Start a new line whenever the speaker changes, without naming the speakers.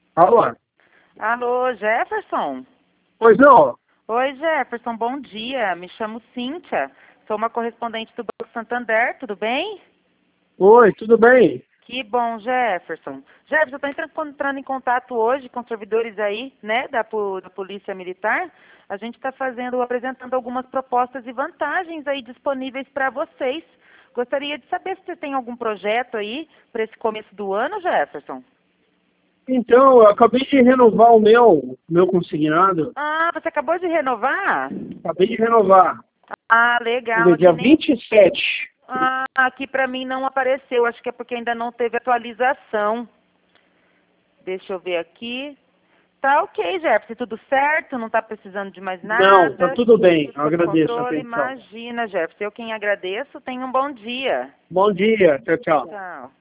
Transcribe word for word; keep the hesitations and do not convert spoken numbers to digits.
Alô?
Alô, Jefferson?
Pois não?
Oi, Jefferson, bom dia. Me chamo Cíntia. Sou uma correspondente do Banco Santander, tudo bem?
Oi, tudo bem?
Que bom, Jefferson. Jefferson, eu estou entrando em contato hoje com servidores aí, né, da, po- da Polícia Militar. A gente está fazendo, apresentando algumas propostas e vantagens aí disponíveis para vocês. Gostaria de saber se você tem algum projeto aí para esse começo do ano, Jefferson.
Então, eu acabei de renovar o meu, meu consignado.
Ah, você acabou de renovar?
Acabei de renovar.
Ah,
Vamos
legal.
ver, dia
Aqui nem
vinte e sete.
Ah, aqui para mim não apareceu. Acho que é porque ainda não teve atualização. Deixa eu ver aqui. Tá ok, Jefferson, tudo certo? Não está precisando de mais
Não, tá
nada?
tudo bem.
Tudo
Eu
sob
agradeço a
controle?
atenção.
Imagina, Jefferson. Eu quem agradeço. Tenha um bom dia.
Bom dia. Tchau, tchau.
Tchau.